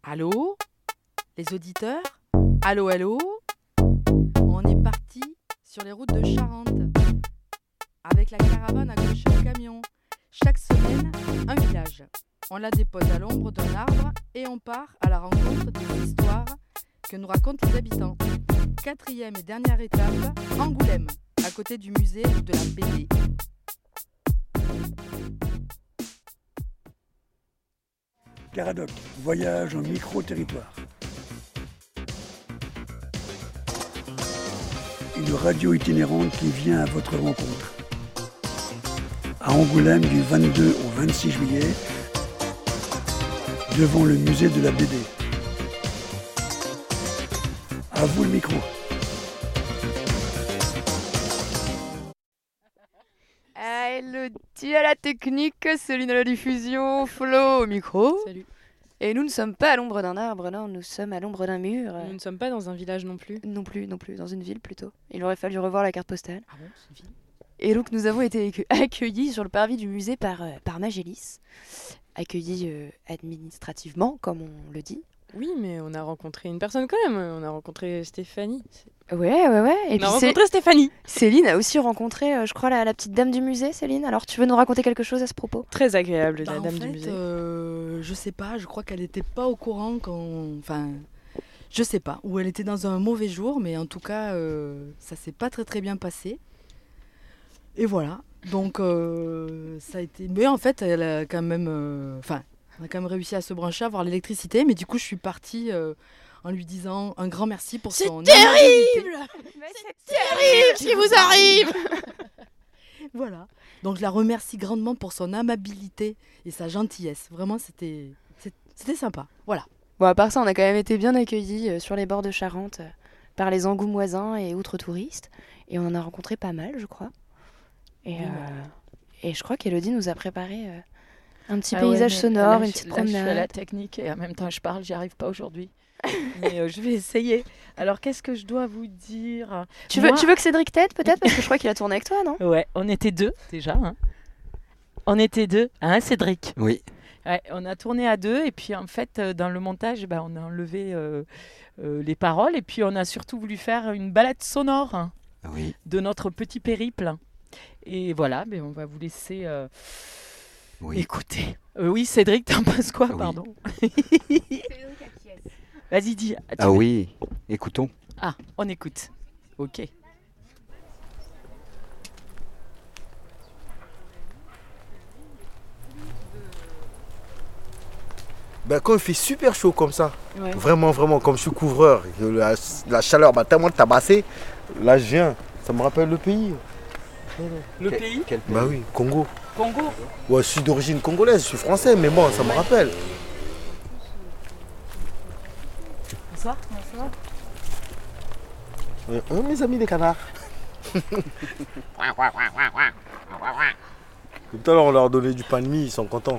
Allô? Les auditeurs? Allô, allô? On est parti sur les routes de Charente avec la caravane accrochée au camion. Chaque semaine, un village. On la dépose à l'ombre d'un arbre et on part à la rencontre des histoires que nous racontent les habitants. 4e et dernière étape, Angoulême, à côté du musée de la BD. Caradoc, voyage en micro-territoire. Une radio itinérante qui vient à votre rencontre. À Angoulême du 22 au 26 juillet, devant le musée de la BD. À vous le micro. Elodie à la technique, Céline à la diffusion, Flo au micro. Salut. Et nous ne sommes pas à l'ombre d'un arbre, non, nous sommes à l'ombre d'un mur. Nous ne sommes pas dans un village non plus. Non plus, dans une ville plutôt. Il aurait fallu revoir la carte postale. Ah bon, c'est une ville ? Et donc nous avons été accueillis sur le parvis du musée par Magélis. Accueillis administrativement, comme on le dit. Oui, mais on a rencontré une personne quand même. On a rencontré Stéphanie. Ouais. Et On a rencontré Stéphanie. Céline a aussi rencontré, je crois, la petite dame du musée, Céline. Alors tu veux nous raconter quelque chose à ce propos ? Très agréable, la En dame fait, du musée. Je sais pas, je crois qu'elle n'était pas au courant je sais pas, ou elle était dans un mauvais jour, mais en tout cas, ça s'est pas très très bien passé. Et voilà, donc ça a été... Mais en fait, elle a quand même... on a quand même réussi à se brancher, à avoir l'électricité, mais du coup, je suis partie en lui disant un grand merci pour son... C'est terrible ce qui vous arrive. Voilà, donc je la remercie grandement pour son amabilité et sa gentillesse. Vraiment, c'était sympa, voilà. Bon, à part ça, on a quand même été bien accueillis sur les bords de Charente par les Angoumoisins et autres touristes. Et on en a rencontré pas mal, je crois. Et je crois qu'Elodie nous a préparé un petit paysage sonore, une petite promenade. Je suis à la technique et en même temps je parle, j'y arrive pas aujourd'hui. Mais je vais essayer. Alors qu'est-ce que je dois vous dire ? Tu veux que Cédric t'aide peut-être ? Parce que je crois qu'il a tourné avec toi, non ? Ouais, on était deux déjà. On était deux, hein Cédric ? Oui. Ouais, on a tourné à deux et puis en fait dans le montage on a enlevé les paroles et puis on a surtout voulu faire une balade sonore Oui. de notre petit périple. Et voilà, on va vous laisser écouter. Oui, Cédric, t'en penses quoi, pardon ? Vas-y, dis. Oui, écoutons. Ah, on écoute. Ok. Quand il fait super chaud comme ça, vraiment, comme je suis couvreur, que la chaleur m'a tellement tabassé, là je viens, ça me rappelle le pays. Le pays ? Quel pays ? Bah oui, Congo. Congo ? Ouais, je suis d'origine congolaise, je suis français, mais bon, ça me rappelle. Bonsoir. Mes amis les canards. Tout à l'heure on leur donnait du pain de mie, ils sont contents.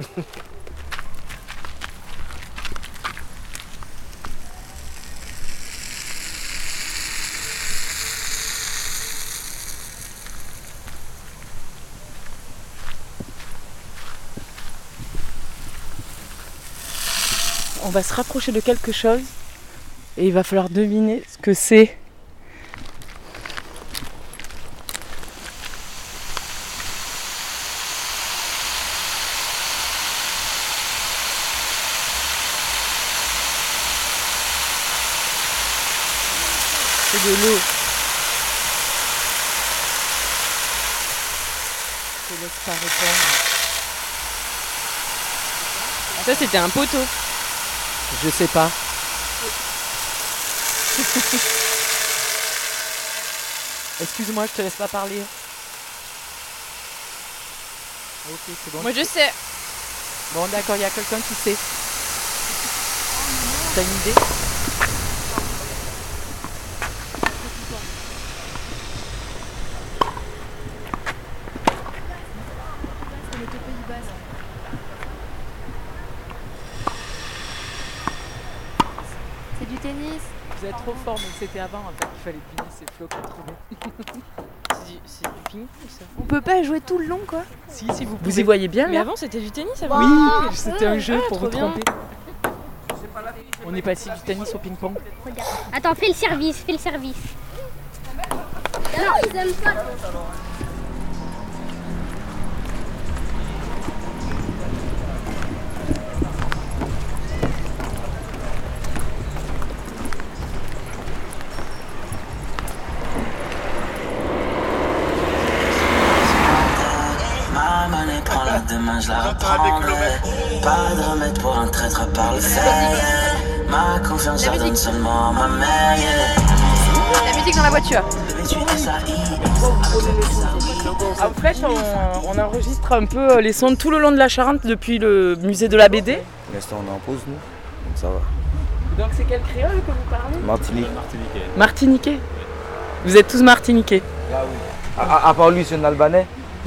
On va se rapprocher de quelque chose et il va falloir deviner ce que c'est. C'est de l'eau. Je te laisse pas répondre. Ça, c'était un poteau. Je sais pas. Excuse-moi, je te laisse pas parler. Ok, c'est bon. Moi, je sais. Bon, d'accord, il y a quelqu'un qui sait. T'as une idée ? C'est du tennis. Vous êtes trop fort, mais c'était avant en fait. Il fallait deviner, c'est Flo qui a trouvé. C'est du ping-pong, ça. On peut pas jouer tout le long, quoi. Si, vous y voyez bien Mais là ? avant, c'était du tennis, Oui, c'était un jeu pour trop vous bien. tromper. On est passé du tennis au ping-pong. Regarde. Attends, fais le service. Non, ils aiment pas. Demain je la reprendrai. Pas de remède pour un traître par le fer. Ma confiance la donne seulement à ma mère. La musique dans la voiture. En fait, on enregistre un peu les sons tout le long de la Charente depuis le musée de la BD. Pour l'instant, on est en pause, nous. Donc ça va. Donc c'est quel créole que vous parlez? Martinique. Martiniquais. Vous êtes tous martiniquais. Ah oui. À part lui, c'est un Albanais.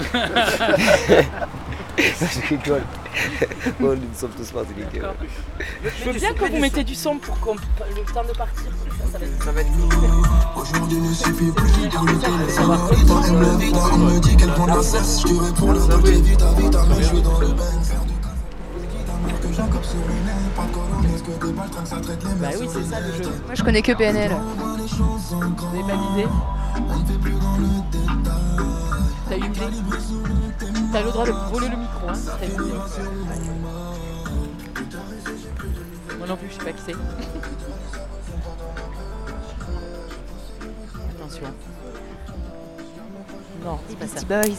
Je rigole. Bon, nous sommes tous martiniquais. Je veux bien que vous mettez du son pour le temps de partir. Ça va être Aujourd'hui ne suffit plus pour le temps. Elle me vide, elle me dit qu'elle prend la cesse. Je te réponds la douleur, vite, mais je suis dans le bain. Faire du que Jacob sur les nerfs, pas de colonne, est-ce que des balles traînent, ça traite les Bah oui, c'est ça le jeu. Moi, je connais que PNL. Vous avez pas d'idée? T'as une idée? T'as le droit de voler le micro, hein, si t'as une idée. Moi non plus, je sais pas qui c'est. Attention. Non, c'est pas ça. Beastie Boys.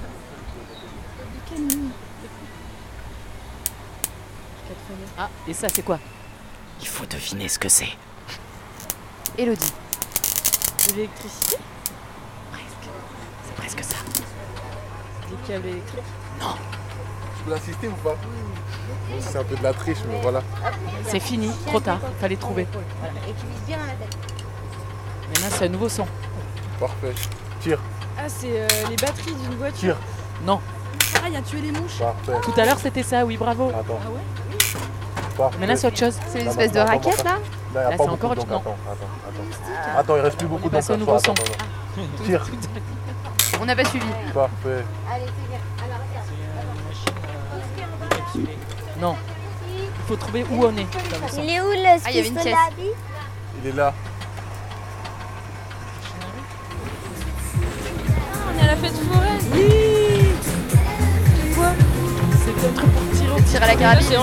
Ah, et ça c'est quoi? Il faut deviner ce que c'est. Elodie. De l'électricité? Presque. C'est presque ça. Des câbles électriques? Non. Je peux l'assister ou pas? C'est un peu de la triche, mais voilà. C'est fini, trop tard, fallait trouver. Voilà. Et tu vises bien dans la tête. Maintenant c'est un nouveau son. Parfait. Tire. Ah, c'est les batteries d'une voiture. Tire. Non. Pareil, à tuer les mouches. Parfait. Tout à l'heure c'était ça, oui, bravo. Attends. Ah ouais? Parfait. Maintenant c'est autre chose. C'est une espèce de raquette là. Là, y a Là, pas c'est beaucoup, encore donc non. Attends, il reste plus beaucoup On est passé au donc, nouveau attends, son. attends. Tire. On n'a pas suivi. Parfait. Allez, c'est bien. Alors, regarde. Non. Il faut trouver où on est dans le son. Il est où le Ah, il y avait une pistolet pièce. à billes? Il est là. On est à la fête foraine. Oui. C'est quoi? C'est un truc pour tirer au Tire à la carabine. c'est en-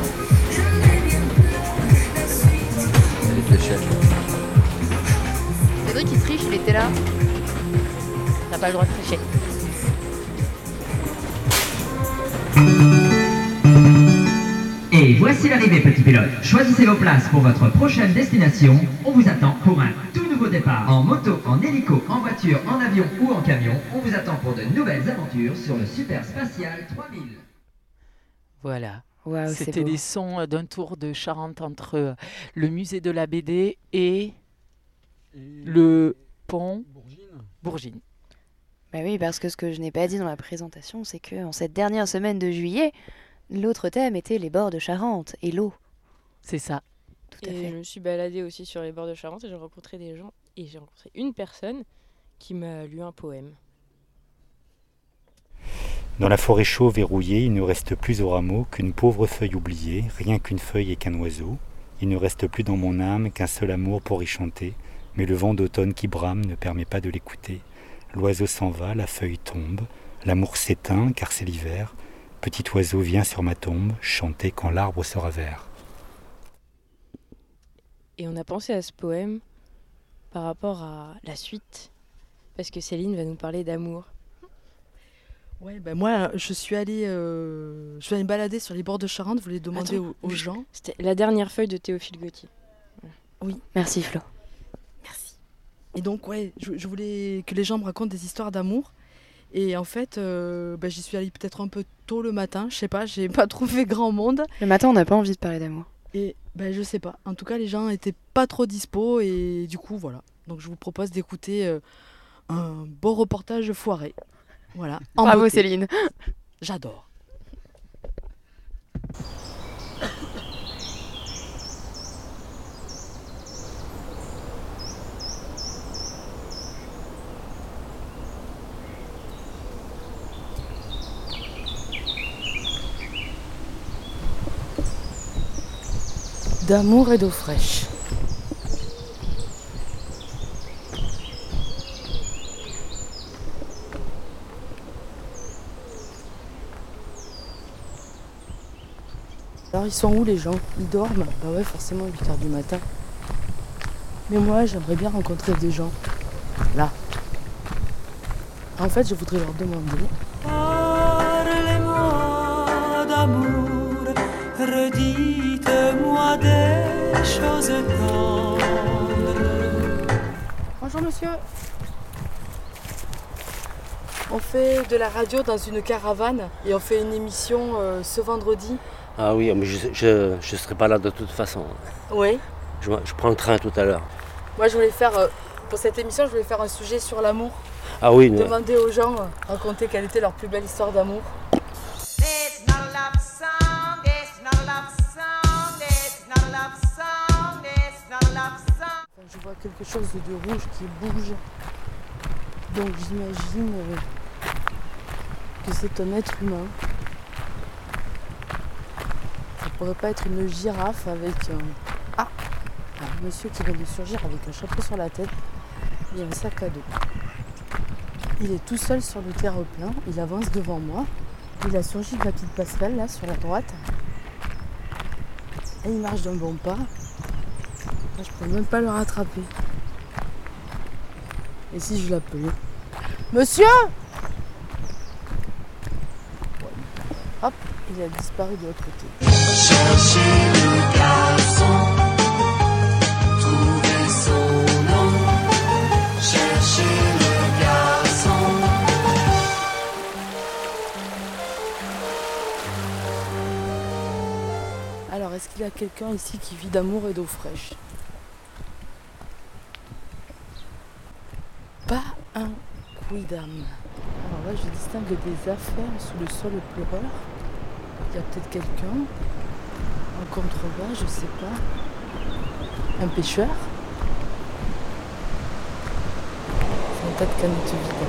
C'est des fléchettes. Cédric qui triche, il était là. T'as pas le droit de tricher. Et voici l'arrivée, petit pilote. Choisissez vos places pour votre prochaine destination. On vous attend pour un tout nouveau départ. En moto, en hélico, en voiture, en avion ou en camion. On vous attend pour de nouvelles aventures sur le Super Spatial 3000. Voilà. Waouh, c'est C'était beau. les sons d'un tour de Charente entre le musée de la BD et le pont Bourgine. Bah oui, parce que ce que je n'ai pas dit dans la présentation, c'est que en cette dernière semaine de juillet, l'autre thème était les bords de Charente et l'eau. C'est ça. Tout à Et fait. je me suis baladée aussi sur les bords de Charente et j'ai rencontré des gens. Et j'ai rencontré une personne qui m'a lu un poème. Dans la forêt chauve et rouillée, il ne reste plus au rameau qu'une pauvre feuille oubliée, rien qu'une feuille et qu'un oiseau. Il ne reste plus dans mon âme qu'un seul amour pour y chanter, mais le vent d'automne qui brame ne permet pas de l'écouter. L'oiseau s'en va, la feuille tombe, l'amour s'éteint car c'est l'hiver. Petit oiseau vient sur ma tombe, chanter quand l'arbre sera vert. Et on a pensé à ce poème par rapport à la suite. Parce que Céline va nous parler d'amour. Ouais, ben moi, je suis allée me balader sur les bords de Charente, vous voulez demander Attends, aux gens. C'était la dernière feuille de Théophile Gautier. Merci Flo. Merci. Et donc, ouais, je voulais que les gens me racontent des histoires d'amour. Et en fait, j'y suis allée peut-être un peu tôt le matin, je sais pas, j'ai pas trouvé grand monde. Le matin, on n'a pas envie de parler d'amour. Et je sais pas, en tout cas, les gens étaient pas trop dispo et du coup, voilà. Donc, je vous propose d'écouter un beau reportage foiré. Voilà. En Bravo beauté. Céline. J'adore. d'amour et d'eau fraîche. Alors ils sont où les gens? Ils dorment? Bah ouais, forcément 8h du matin. Mais moi j'aimerais bien rencontrer des gens. Là. En fait je voudrais leur demander. Parlez-moi d'amour, redites-moi des choses tendres. Bonjour monsieur. On fait de la radio dans une caravane et on fait une émission ce vendredi. Ah oui, mais je serai pas là de toute façon. Oui. Je prends le train tout à l'heure. Moi je voulais faire, pour cette émission, je voulais faire un sujet sur l'amour. Ah oui. Demander aux gens, raconter quelle était leur plus belle histoire d'amour. Je vois quelque chose de rouge qui bouge. Donc j'imagine que c'est un être humain. Ça pourrait pas être une girafe avec un monsieur qui vient de surgir avec un chapeau sur la tête et un sac à dos. Il est tout seul sur le terre-plein, il avance devant moi. Il a surgi de la petite passerelle là sur la droite. Et il marche d'un bon pas. Je ne pourrais même pas le rattraper. Et si je l'appelais? Monsieur! Hop, il a disparu de l'autre côté. Cherchez le garçon, trouvez son nom. Cherchez le garçon. Alors, est-ce qu'il y a quelqu'un ici qui vit d'amour et d'eau fraîche? Pas un quidam. Alors là, je distingue des affaires sous le sol pleureur. Il y a peut-être quelqu'un en contrebas, je sais pas. Un pêcheur. C'est un tas de canettes vides.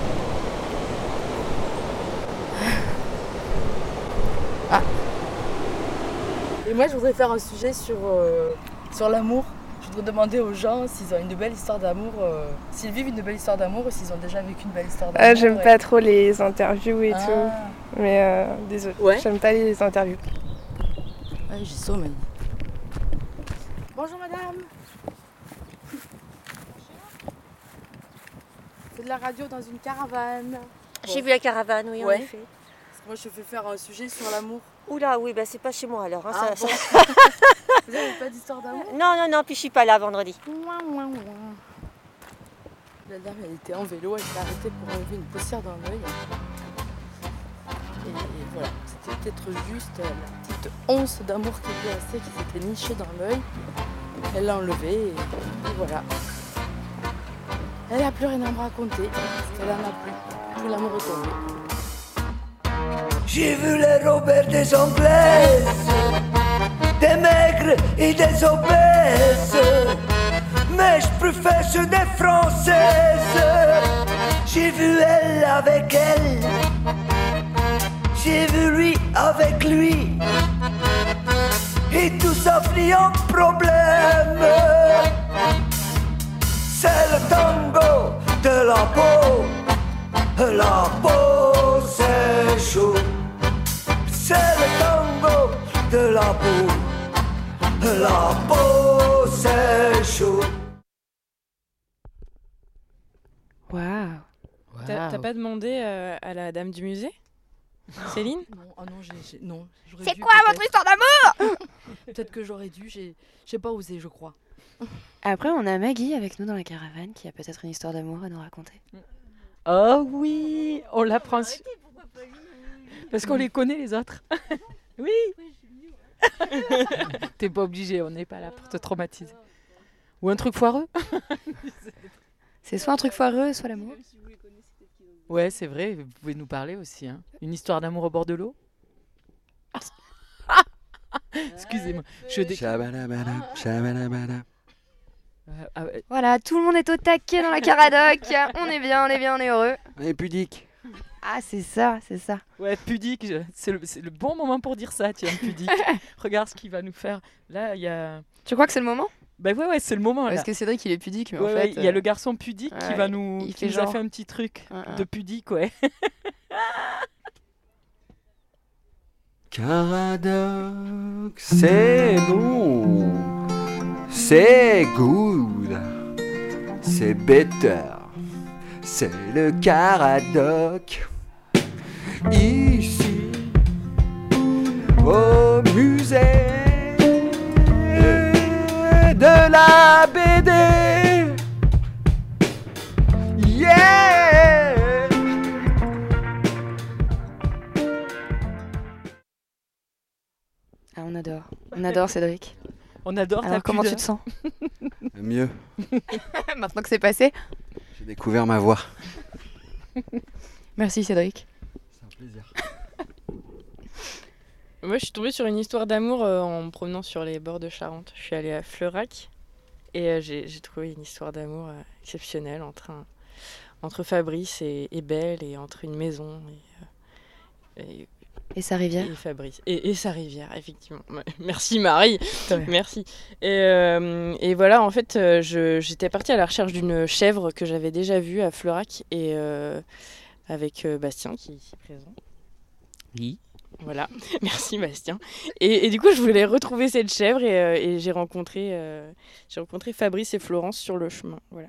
Ah. Et moi, je voudrais faire un sujet sur l'amour. Je voudrais demander aux gens s'ils ont une belle histoire d'amour, s'ils vivent une belle histoire d'amour ou s'ils ont déjà vécu une belle histoire d'amour. J'aime pas trop les interviews et tout, mais désolé, j'aime pas les interviews. Ouais, j'ai sommeil. Bonjour madame. C'est de la radio dans une caravane. J'ai vu la caravane, oui, en effet. Parce que moi, je fais faire un sujet sur l'amour. Oula, oui, bah c'est pas chez moi alors. Hein, Ah, ça, bon. ça... Vous n'avez pas d'histoire d'amour? Non, puis je suis pas là vendredi. La dame, elle était en vélo, elle s'est arrêtée pour enlever une poussière dans l'œil. Et voilà, c'était peut-être juste la petite once d'amour qui était restée, qui s'était nichée dans l'œil. Elle l'a enlevée et voilà. Elle n'a plus rien à me raconter parce qu'elle en a plus. Tout l'amour est tombé. J'ai vu les Robert des Anglaises, des maigres et des obèses, mais je préfère ceux des Françaises. J'ai vu elle avec elle, j'ai vu lui avec lui, et tout ça finit en problème. C'est le tango de la peau c'est chaud. C'est le tango de la peau c'est chaud. Waouh. T'as pas demandé à la dame du musée, Céline? Non, j'aurais C'est dû, quoi votre histoire d'amour? Peut-être que j'aurais dû, j'ai pas osé, je crois. Après, on a Maggie avec nous dans la caravane qui a peut-être une histoire d'amour à nous raconter. Oh oui, on l'apprend. Parce qu'on les connaît les autres. Oui. T'es pas obligé, on n'est pas là pour te traumatiser. Ou un truc foireux. C'est soit un truc foireux, soit l'amour. Ouais, c'est vrai, vous pouvez nous parler aussi. Hein. Une histoire d'amour au bord de l'eau. Excusez-moi. Voilà, tout le monde est au taquet dans la caradoc. On est bien, on est heureux. On est pudique. Ah, c'est ça, c'est ça. Ouais, pudique, c'est le bon moment pour dire ça, tiens, pudique. Regarde ce qu'il va nous faire. Là, il y a... Tu crois que c'est le moment ? Bah ouais, c'est le moment. Parce là. que Cédric, il est pudique, mais Ouais, en fait... il y a le garçon pudique qui va nous... il qui fait nous a genre. fait un petit truc de pudique, ouais. Caradoc, c'est bon, c'est good, c'est better, c'est le Caradoc. Ici, au musée de la BD. Yeah! Ah, on adore Cédric. On adore. Alors comment tu te sens? Mieux. Maintenant que c'est passé. J'ai découvert ma voix. Merci Cédric. C'est un plaisir. Moi, je suis tombée sur une histoire d'amour en me promenant sur les bords de Charente. Je suis allée à Fleurac et j'ai trouvé une histoire d'amour exceptionnelle entre Fabrice et Belle, et entre une maison et sa rivière. Et Fabrice. Et sa rivière, effectivement. Merci Marie. Merci. Et voilà, en fait, j'étais partie à la recherche d'une chèvre que j'avais déjà vue à Fleurac, et avec Bastien qui est ici présent. Oui. Voilà, merci Bastien. Et du coup, je voulais retrouver cette chèvre, et j'ai rencontré Fabrice et Florence sur le chemin. Voilà.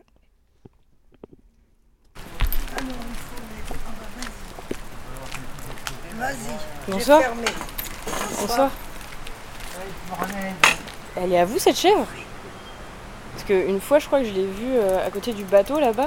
Vas-y. Bonsoir. J'ai fermé. Bonsoir. Elle est à vous cette chèvre? Parce qu'une fois, je crois que je l'ai vue à côté du bateau là-bas.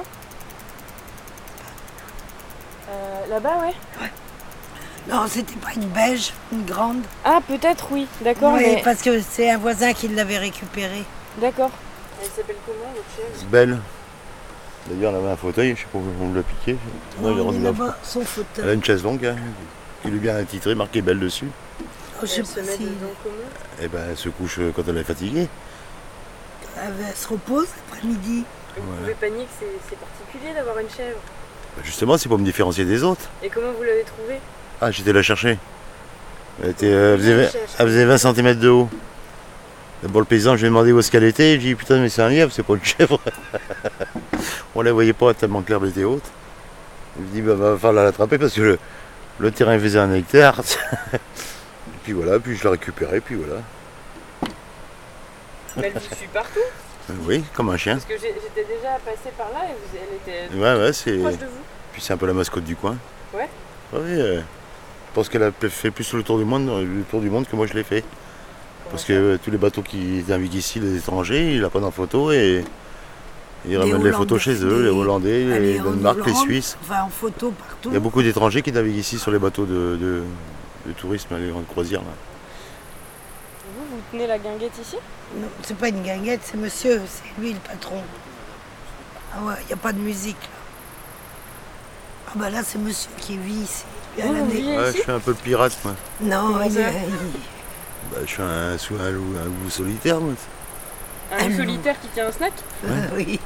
Là-bas, ouais. Non, c'était pas une beige, une grande. Ah, peut-être, oui, d'accord. Oui, mais... parce que c'est un voisin qui l'avait récupérée. D'accord. Elle s'appelle comment, votre chèvre? Belle. D'ailleurs, elle avait un fauteuil, je sais pas où on l'a piqué. Non, il est là-bas, son fauteuil. Elle a une chaise longue, hein, qui lui est bien intitulée, marqué Belle dessus. Oh, je sais Elle se pas met si... dedans comment? Eh ben, elle se couche quand elle est fatiguée. Elle se repose l'après-midi. Vous pouvez pas nier que c'est particulier d'avoir une chèvre. Justement, c'est pour me différencier des autres. Et comment vous l'avez trouvée? Ah, j'étais la chercher. Elle faisait 20 cm de haut. D'abord, le paysan, je lui ai demandé où est-ce qu'elle était. Je lui ai dit, putain, mais c'est un lièvre, c'est pas une chèvre. On la voyait pas tellement que l'herbe était haute. Il me dit, bah, va falloir l'attraper parce que le terrain faisait 1 hectare. Et puis voilà, puis je l'ai récupérée, puis voilà. Mais elle vous suit partout? Oui, comme un chien. Parce que j'étais déjà passée par là et elle était Ouais, c'est... proche de vous. Puis c'est un peu la mascotte du coin. Ouais. Oui, je pense qu'elle a fait plus le tour du monde que moi je l'ai fait. Parce que tous les bateaux qui naviguent ici, les étrangers, ils la prennent en photo et ils ramènent les photos chez eux, les Hollandais, les Danemark, les Suisses. Enfin, en photo partout. Il y a beaucoup d'étrangers qui naviguent ici sur les bateaux de tourisme, les grandes croisières. Là. Vous tenez la guinguette ici? Non, c'est pas une guinguette, c'est monsieur, c'est lui le patron. Ah ouais, il n'y a pas de musique là. Ah bah là, c'est monsieur qui vit ici. Ouais, je suis un peu le pirate, moi. Non, Bah, je suis un loup solitaire, moi. Un loup solitaire qui tient un snack? Oui.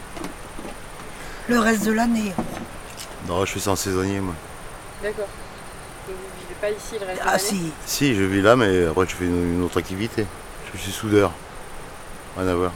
Le reste de l'année. Non, je fais ça en saisonnier, moi. D'accord. Donc vous vivez pas ici le reste de Ah l'année? Si, je vis là, mais après, je fais une autre activité. Je suis soudeur. Rien à voir.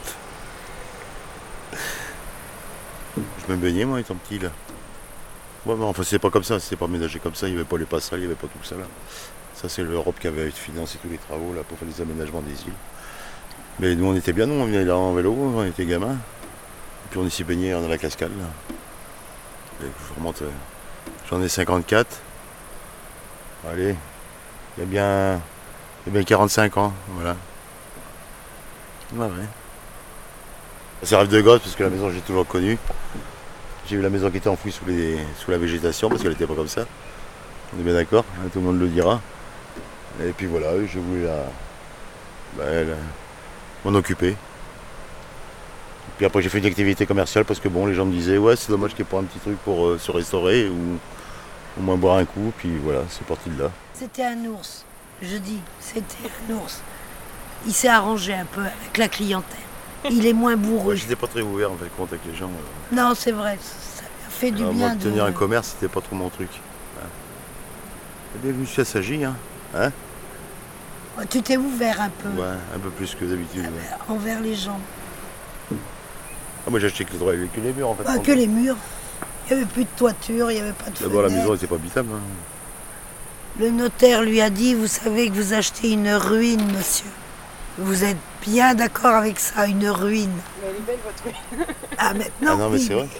Je me baignais, moi, étant petit, là. Ouais, mais enfin, c'est pas comme ça, c'est pas ménagé comme ça, il n'y avait pas les passerelles, il n'y avait pas tout ça, là. Ça, c'est l'Europe qui avait financé tous les travaux, là, pour faire les aménagements des îles. Mais nous, on était bien, nous, on venait là en vélo, on était gamins. Et puis on s'y baignait dans la cascade, là. Et je remonte, j'en ai 54. Allez, il y a bien 45 ans, voilà. Ouais. C'est rêve de gosse parce que la maison j'ai toujours connue. J'ai vu la maison qui était enfouie sous la végétation parce qu'elle n'était pas comme ça. On est bien d'accord, hein, tout le monde le dira. Et puis voilà, je voulais m'en occuper. Et puis après j'ai fait une activité commerciale parce que bon, les gens me disaient ouais, c'est dommage qu'il n'y ait pas un petit truc pour se restaurer ou au moins boire un coup. Puis voilà, c'est parti de là. C'était un ours, je dis, c'était un ours. Il s'est arrangé un peu avec la clientèle. Il est moins bourreux. Ouais, j'étais pas très ouvert en fait, compte avec les gens. Non, c'est vrai, ça lui a fait du Alors, bien. moi, tenir un commerce, c'était pas trop mon truc. Bienvenue chez Sagi, hein. Oh, tu t'es ouvert un peu. Ouais, un peu plus que d'habitude. Envers les gens. Moi, j'ai acheté que les murs, en fait. Que les murs. Il n'y avait plus de toiture, il n'y avait pas de fenêtre. D'abord, la maison n'était pas habitable. Hein. Le notaire lui a dit, vous savez que vous achetez une ruine, monsieur. Vous êtes bien d'accord avec ça, une ruine. Mais elle est belle, votre ruine. Ah, maintenant, non, mais oui. c'est vrai.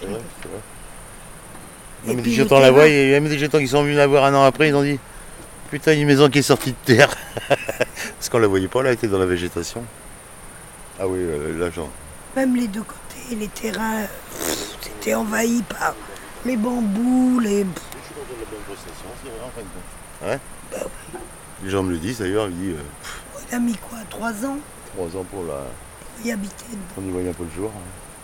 Non, mais j'entends la voix, il y a même des gens qui sont venus la voir un an après, ils ont dit putain, une maison qui est sortie de terre. Parce qu'on la voyait pas, là, elle était dans la végétation. Ah oui, là, genre. Même les deux côtés, les terrains, c'était envahi par les bambous, les. Je suis dans la bonne station, c'est vrai, en fin de compte. Ouais. Bah oui. Les gens me le disent d'ailleurs, ils disent. Il a mis quoi, 3 ans 3 ans pour y habiter. On y voyait un peu le jour.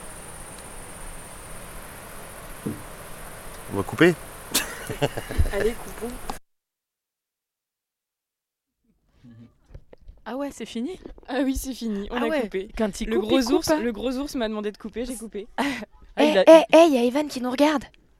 On va couper. Allez, coupons. Ah ouais, c'est fini? Ah oui, c'est fini, on a coupé. Quand il le coupe, gros il coupe, ours, hein. le gros ours m'a demandé de couper, j'ai coupé. Il y a Evan qui nous regarde.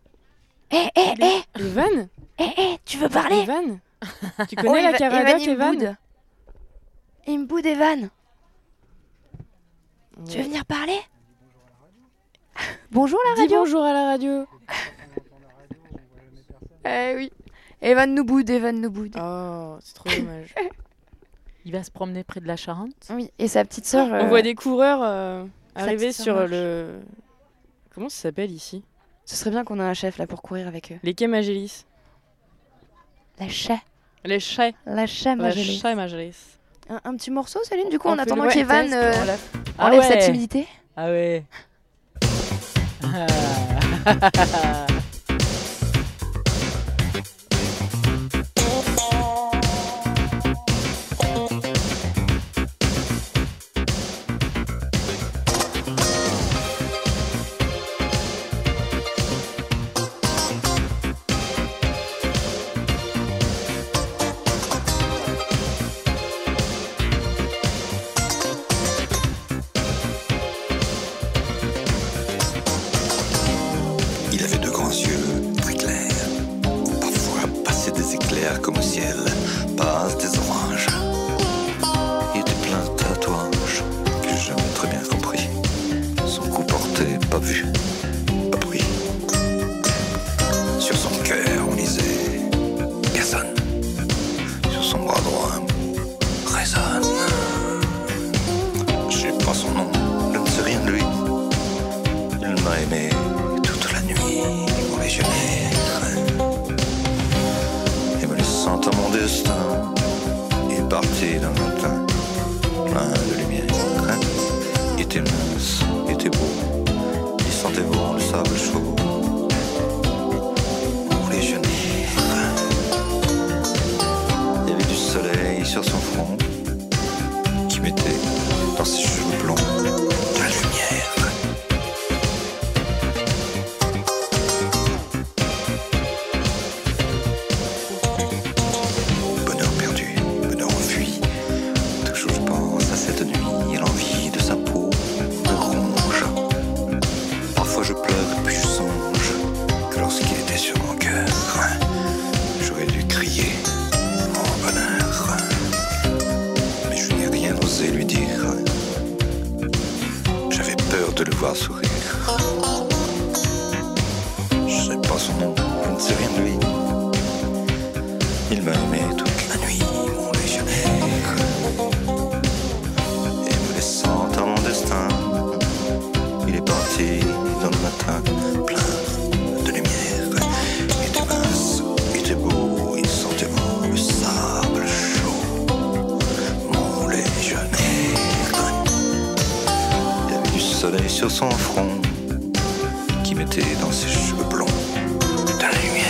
Evan? Tu veux parler? Evan? Tu connais la Caradoc, Evan? Il me boude, Evan. Tu veux venir parler? Bonjour la radio. Dis bonjour à la radio. Oui. Evan nous boude. Oh, c'est trop dommage. Il va se promener près de la Charente. Oui, et sa petite sœur. On voit des coureurs arriver petite sœur sur marche. le... Comment ça s'appelle ici? Ce serait bien qu'on ait un chef là pour courir avec eux. Les quais Magélis. La chat. Les chais. La chat Magélis. La chat Magélis. Un petit morceau, Céline, du coup, On en fait attendant le qu'Evan test, enlève sa timidité. Ah ouais. Il avait de grands yeux, très clairs, où parfois passaient des éclairs comme au ciel passent des oranges. Il était plein de tatouages que j'ai jamais très bien compris. Son cou porté, pas vu, pas pris. Sur son cœur, on lisait personne. Sur son bras droit, un mot résonne. Je sais pas son nom, je ne sais rien de lui. Il m'a aimé toute la nuit, mon légionnaire. Et me laissant à mon destin, il est parti dans le matin, plein de lumière. Il était mince, il était beau, il sentait bon le sable chaud. Mon légionnaire. Il y avait du soleil sur son front, qui mettait dans ses cheveux blonds de la lumière. Bonheur perdu, bonheur enfui. Toujours je pense à cette nuit et l'envie de sa peau me ronge. Parfois je pleure puis je songe que lorsqu'il était sur mon cœur, j'aurais dû crier mon bonheur. Mais je n'ai rien osé lui dire. J'avais peur de le voir sourire. Je sais pas son nom, je ne sais rien de lui. Il m'a aimé toute la nuit, mon légionnaire. Et me laissant à mon destin, il est parti dans le matin, plein de lumière. Il était mince, il était beau, il sentait bon le sable chaud. Mon légionnaire. Il y avait du soleil sur son front, qui mettait dans ses cheveux blonds de la lumière.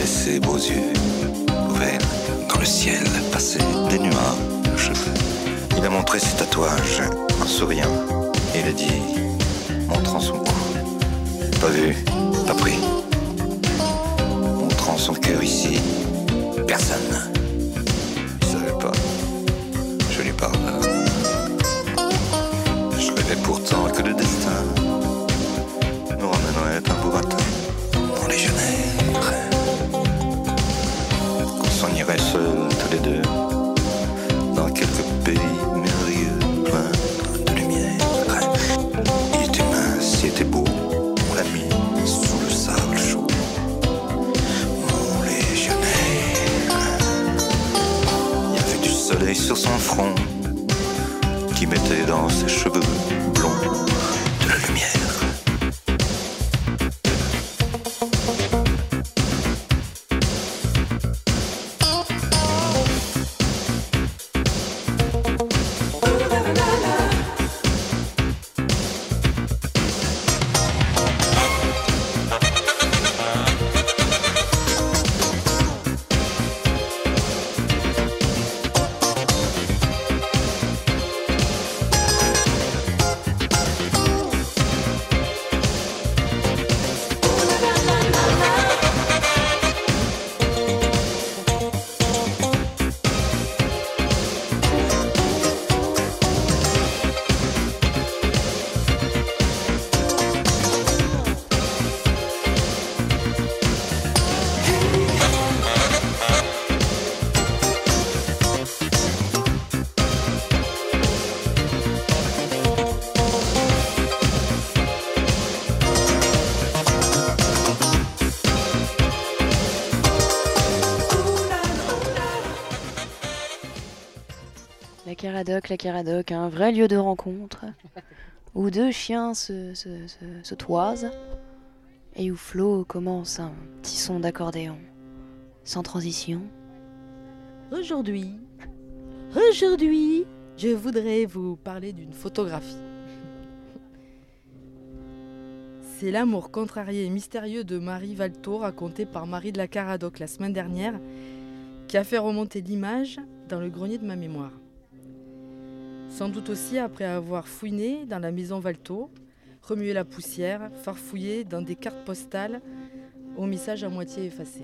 et ses beaux yeux ouverts dans le ciel passé des nuages. Il a montré ses tatouages en souriant et il a dit, montrant son cou, pas vu, pas pris. Montrant son cœur ici, personne. Il savait pas, je lui parle. Je rêvais pourtant que le destin nous ramènerait un beau matin en légionnaire. Qu'on s'en irait seuls tous les deux dans quelques pays merveilleux, plein de lumière. Il était mince, il était beau, on l'a mis sous le sable chaud. Mon légionnaire, il y avait du soleil sur son front qui mettait dans ses cheveux blonds de la lumière. La Caradoc, un vrai lieu de rencontre, où deux chiens se toisent, et où Flo commence un petit son d'accordéon, sans transition. Aujourd'hui, je voudrais vous parler d'une photographie. C'est l'amour contrarié et mystérieux de Marie Valto, raconté par Marie de la Caradoc la semaine dernière, qui a fait remonter l'image dans le grenier de ma mémoire. Sans doute aussi après avoir fouiné dans la maison Valto, remué la poussière, farfouillé dans des cartes postales aux messages à moitié effacés.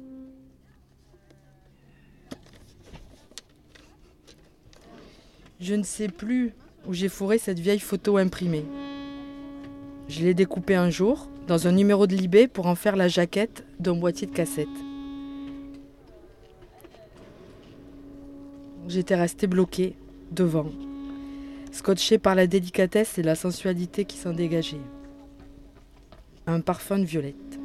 Je ne sais plus où j'ai fourré cette vieille photo imprimée. Je l'ai découpée un jour dans un numéro de Libé pour en faire la jaquette d'un boîtier de cassette. J'étais restée bloquée devant, scotché par la délicatesse et la sensualité qui s'en dégageait. Un parfum de violette.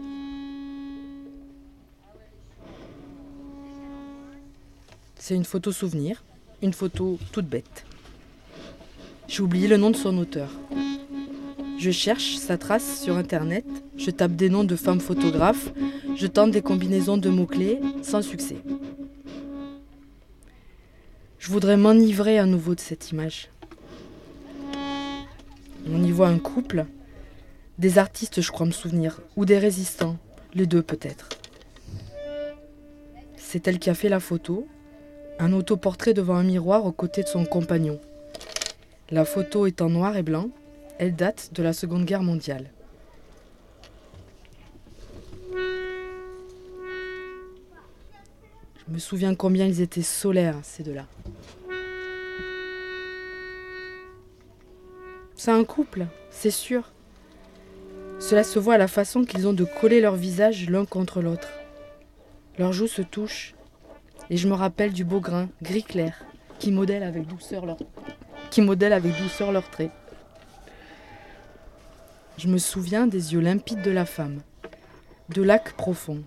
C'est une photo souvenir, une photo toute bête. J'ai oublié le nom de son auteur. Je cherche sa trace sur internet, je tape des noms de femmes photographes, je tente des combinaisons de mots-clés, sans succès. Je voudrais m'enivrer à nouveau de cette image. On y voit un couple, des artistes, je crois me souvenir, ou des résistants, les deux peut-être. C'est elle qui a fait la photo, un autoportrait devant un miroir aux côtés de son compagnon. La photo est en noir et blanc, elle date de la Seconde Guerre mondiale. Je me souviens combien ils étaient solaires, ces deux-là. C'est un couple, c'est sûr. Cela se voit à la façon qu'ils ont de coller leurs visages l'un contre l'autre. Leurs joues se touchent, et je me rappelle du beau grain, gris clair, qui modèle avec douceur leurs traits. Je me souviens des yeux limpides de la femme, de lacs profonds,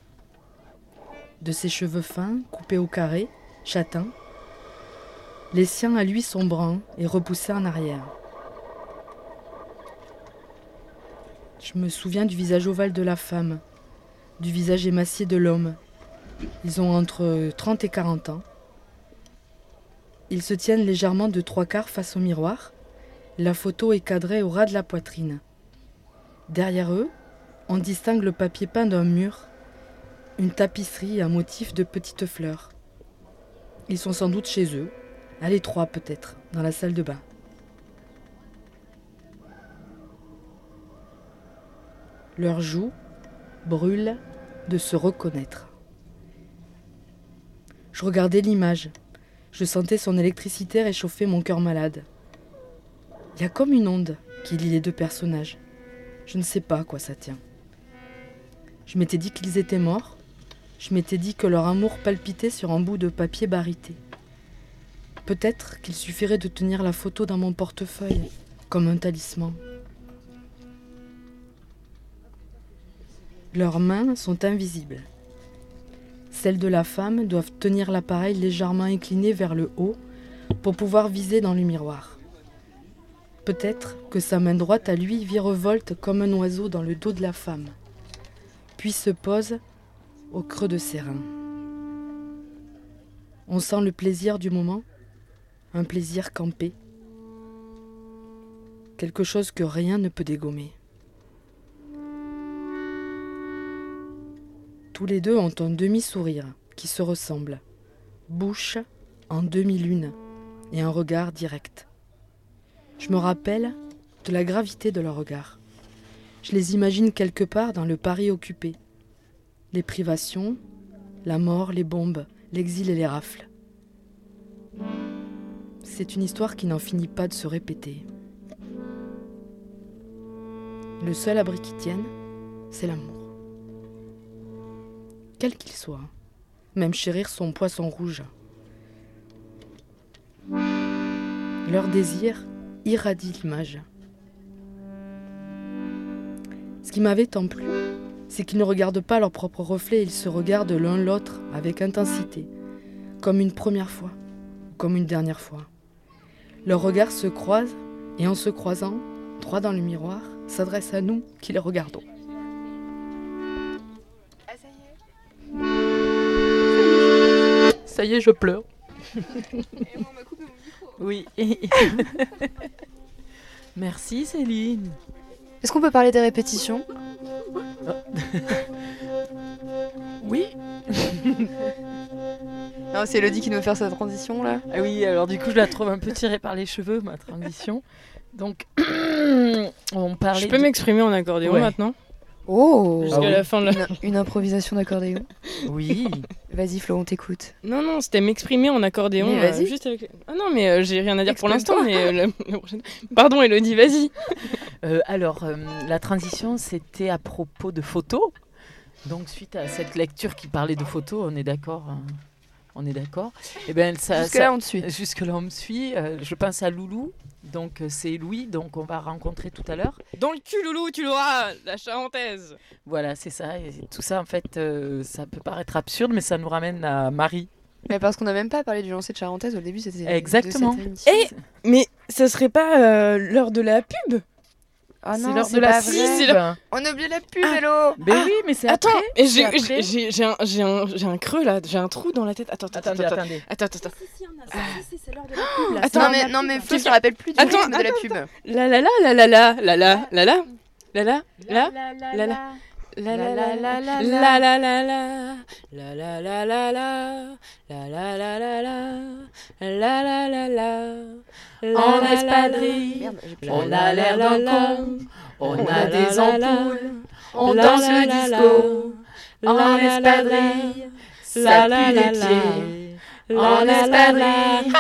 de ses cheveux fins, coupés au carré, châtains. Les siens à lui sont bruns et repoussés en arrière. Je me souviens du visage ovale de la femme, du visage émacié de l'homme. Ils ont entre 30 et 40 ans. Ils se tiennent légèrement de 3/4 face au miroir. La photo est cadrée au ras de la poitrine. Derrière eux, on distingue le papier peint d'un mur Une tapisserie à motif de petites fleurs. Ils sont sans doute chez eux, à l'étroit peut-être, dans la salle de bain. Leurs joues brûlent de se reconnaître. Je regardais l'image. Je sentais son électricité réchauffer mon cœur malade. Il y a comme une onde qui lie les deux personnages. Je ne sais pas à quoi ça tient. Je m'étais dit qu'ils étaient morts. Je m'étais dit que leur amour palpitait sur un bout de papier barité. Peut-être qu'il suffirait de tenir la photo dans mon portefeuille, comme un talisman. Leurs mains sont invisibles. Celles de la femme doivent tenir l'appareil légèrement incliné vers le haut pour pouvoir viser dans le miroir. Peut-être que sa main droite à lui virevolte comme un oiseau dans le dos de la femme, puis se pose au creux de ses reins. On sent le plaisir du moment, un plaisir campé, quelque chose que rien ne peut dégommer. Tous les deux ont un demi-sourire qui se ressemble, bouche en demi-lune et un regard direct. Je me rappelle de la gravité de leur regard. Je les imagine quelque part dans le Paris occupé. Les privations, la mort, les bombes, l'exil et les rafles. C'est une histoire qui n'en finit pas de se répéter. Le seul abri qui tienne, c'est l'amour. Quel qu'il soit, même chérir son poisson rouge. Leur désir irradie l'image. Ce qui m'avait tant plu, c'est qu'ils ne regardent pas leur propre reflet, ils se regardent l'un l'autre avec intensité, comme une première fois, comme une dernière fois. Leurs regards se croisent et en se croisant, droit dans le miroir, s'adressent à nous qui les regardons. Ça y est, je pleure. Oui. Merci Céline. Est-ce qu'on peut parler des répétitions ? Oui. Non, c'est Elodie qui nous fait sa transition là. Ah oui, alors du coup je la trouve un peu tirée par les cheveux, ma transition. Donc on parlait. Je peux m'exprimer en accordéon maintenant ? Oh, jusqu'à la fin de la... une improvisation d'accordéon. Oui. Vas-y Flo, on t'écoute. Non, c'était m'exprimer en accordéon. Mais vas-y. Juste avec... Ah non, mais j'ai rien à dire pour l'instant. Mais la prochaine... Pardon Elodie, vas-y. Alors, la transition, c'était à propos de photos. Donc, suite à cette lecture qui parlait de photos, on est d'accord. On est d'accord. Et ben, jusque-là, on te suit. Jusque-là, on me suit. Je pense à Loulou. Donc, c'est Louis, donc on va rencontrer tout à l'heure. Dans le cul, Loulou, tu l'auras, la charentaise. Voilà, c'est ça. Et tout ça, en fait, ça peut paraître absurde, mais ça nous ramène à Marie. Mais parce qu'on n'a même pas parlé du lancer de charentaise au début, c'était exactement. Mais ça serait pas l'heure de la pub? Ah non, c'est l'heure de la pub. On a oublié la pub, Hello. Ben oui, mais c'est attends, après. J'ai un creux là, j'ai un trou dans la tête. Attends. Attends. C'est l'heure de la pub là. Non mais Flo se rappelle plus du rythme de la pub. En espadrille, on a l'air d'un con, on a des ampoules, on danse le disco. En espadrille, ça pue les pieds. En espadrille,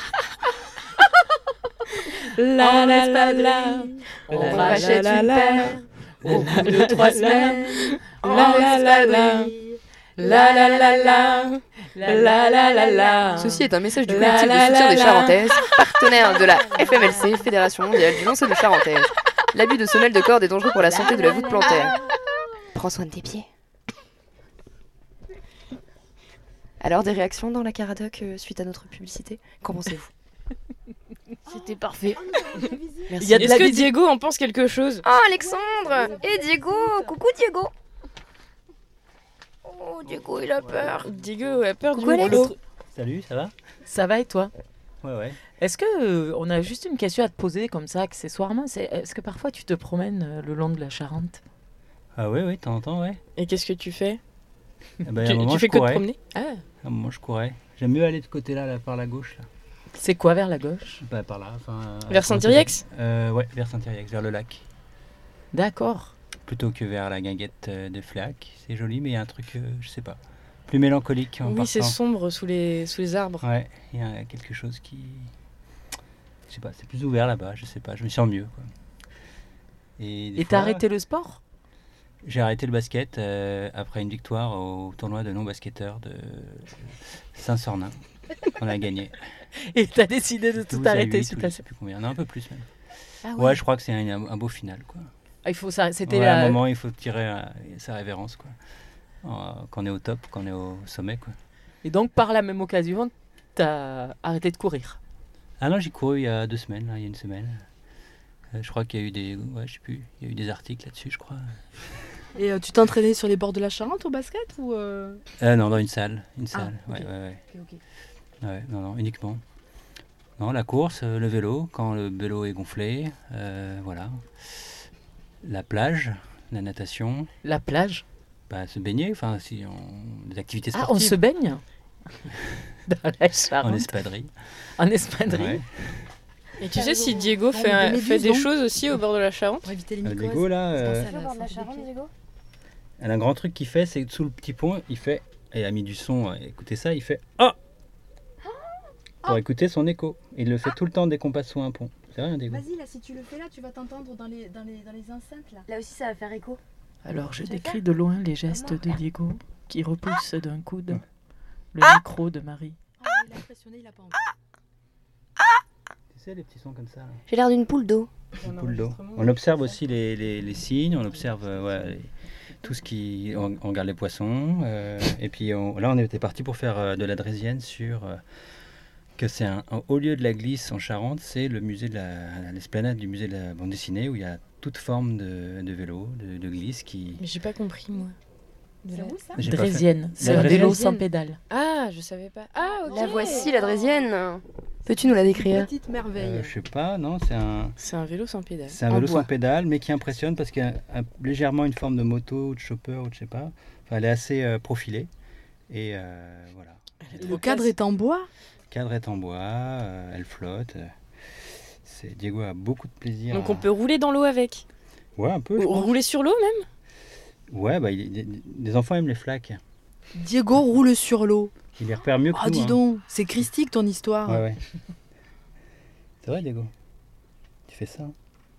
en espadrille, on rachète une paire au bout de 3 semaines. En espadrille, la. Ceci est un message du collectif de soutien des Charentaises, partenaire de la FMLC, Fédération mondiale du lancer de Charentaise. L'abus de semelles de corde est dangereux pour la santé de la voûte plantaire. Prends soin de tes pieds. Alors, des réactions dans la Caradoc suite à notre publicité ? Qu'en pensez-vous ? C'était parfait. Merci. Est-ce que Diego en pense quelque chose ? Oh, Alexandre ! Et Diego ! Coucou Diego ! Oh, Diego, il a peur. Diego a peur du boulot. Salut, ça va ? Ça va et toi ? Ouais. Est-ce que on a juste une question à te poser comme ça, accessoirement ? Est-ce que parfois tu te promènes le long de la Charente ? Ah oui, de temps en temps, ouais. Et qu'est-ce que tu fais ? Tu fais que te promener? À un moment, je courais. J'aime mieux aller de ce côté-là, là, par la gauche. Là. C'est quoi vers la gauche? Par là. Vers Saint-Iriex? Ouais, vers Saint-Iriex, vers le lac. D'accord. Plutôt que vers la guinguette de Flac. C'est joli, mais il y a un truc, je sais pas, plus mélancolique en partant. Oui, c'est sombre sous les arbres. Ouais, il y a quelque chose qui... Je sais pas, c'est plus ouvert là-bas, je sais pas, je me sens mieux, quoi. Et t'as arrêté le sport? J'ai arrêté le basket après une victoire au tournoi de non-basketteurs de Saint-Sornin. On a gagné. Et t'as décidé de tout arrêter suite à ça? Je sais plus combien, non, un peu plus même. Ah ouais, je crois que c'est un beau final, quoi. Il faut ça, c'était à un moment, il faut tirer sa révérence, quoi. Quand on est au top, quand on est au sommet, quoi. Et donc, par la même occasion, t'as arrêté de courir? Ah non, j'ai couru il y a 2 semaines, là, il y a une semaine. Je crois qu'il y a eu des, je sais plus, il y a eu des articles là-dessus, je crois. Et tu t'es entraîné sur les bords de la Charente au basket ou Non, dans une salle, Ah, ok. ouais. Ok. Ouais, non, uniquement. Non, la course, le vélo, quand le vélo est gonflé, voilà. La plage, la natation. La plage? Se baigner, enfin, des activités sportives. Ah, on se baigne dans la Charente? En espadrille. En espadrille. Ouais. Et tu sais si Diego fait des choses aussi au bord de la Charente? Pour éviter les mycoses. Diego, là, Au bord de la Charente, Diego? elle a un grand truc qu'il fait, c'est que sous le petit pont, il fait, et il a mis du son, écoutez ça, il fait « Ah !» pour écouter son écho. Il le fait tout le temps dès qu'on passe sous un pont. C'est rien, Diego. Vas-y, là, si tu le fais là, tu vas t'entendre dans les enceintes, là. Là aussi, ça va faire écho. Alors, je décris de loin les gestes de Diego qui repousse d'un coude le micro de Marie. Oh, il est impressionné, il a pas envie. Tu sais, les petits sons comme ça. Là. J'ai l'air d'une poule d'eau. Une poule d'eau. On observe aussi les signes, on observe tout ce qui... On regarde les poissons. Et puis là, on était parti pour faire de la draisienne sur... que c'est un haut lieu de la glisse en Charente, c'est le musée de l'esplanade du musée de la bande dessinée où il y a toute forme de vélo, de glisse qui... Mais j'ai pas compris, moi. C'est où ça? Draisienne, c'est un vélo sans pédale. Ah, je savais pas. Ah, ok. La voici, la draisienne. Peux-tu nous la décrire? Petite merveille. Je sais pas, non, c'est un vélo sans pédale. C'est un vélo sans pédale, mais qui impressionne parce qu'il y a légèrement une forme de moto ou de chopper ou de je sais pas. Enfin, elle est assez profilée. Et voilà. Et le cadre est en bois? Le cadre est en bois, elle flotte. Diego a beaucoup de plaisir. Donc on peut rouler dans l'eau avec? Ouais, un peu. Rouler sur l'eau même? Ouais, les enfants aiment les flaques. Diego roule sur l'eau. Il les repère mieux que nous. Oh, dis donc, c'est christique ton histoire. Ouais. C'est vrai, Diego. Tu fais ça.